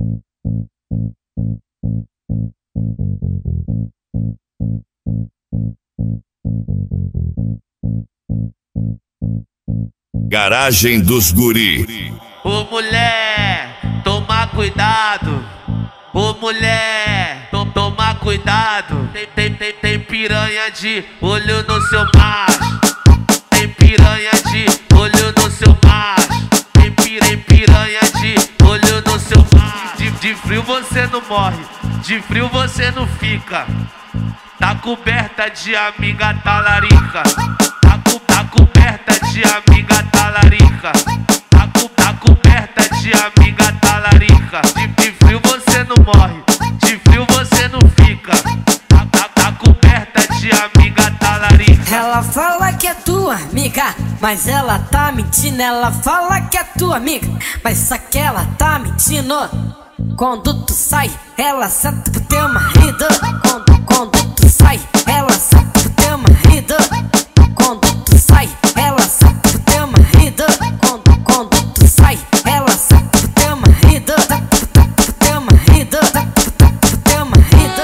Garagem dos Guri. Ô mulher, toma cuidado. Ô mulher, toma cuidado. Tem piranha de olho no seu macho. Tem piranha de olho no seu macho. Tem piranha de olho no seu macho. De frio você não morre, de frio você não fica. Tá coberta de amiga talarica. Tá coberta de amiga talarica. Tá coberta de amiga talarica. De frio você não morre, de frio você não fica. Tá coberta de amiga talarica. Ela fala que é tua amiga, mas ela tá mentindo. Ela fala que é tua amiga, mas só que ela tá mentindo. Quando tu sai, ela senta pro teu marido. Quando tu sai, ela senta pro teu marido. Quando tu sai, ela senta pro teu marido. Quando tu sai, ela senta pro teu marido. Pro teu marido, pro teu marido.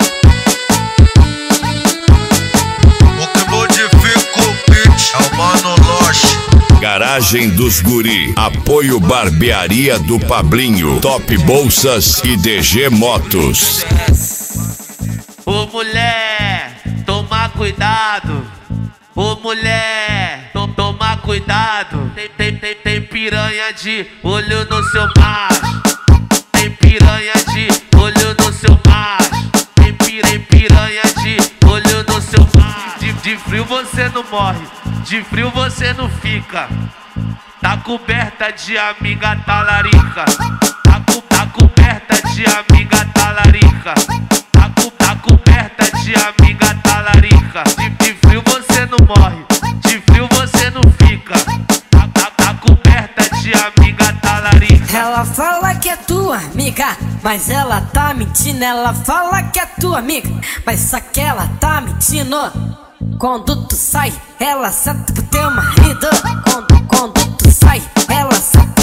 O que modifica o beat é o Mano Loche. Garagem dos Guri. Apoio Barbearia do Pablinho, Top Bolsas e DG Motos. Ô mulher, toma cuidado. Ô mulher, toma cuidado. Tem piranha de olho no seu macho. Tem piranha de olho no seu macho. Tem piranha de olho no seu macho. De frio você não morre, de frio você não fica. Tá coberta de amiga talarica. Tá coberta de amiga talarica. Tá coberta de amiga talarica. De frio você não morre, de frio você não fica. Tá coberta de amiga talarica. Ela fala que é tua amiga, mas ela tá mentindo. Ela fala que é tua amiga, mas só que ela tá mentindo. Quando tu sai, ela senta pro teu marido. Quando tu sai, ela senta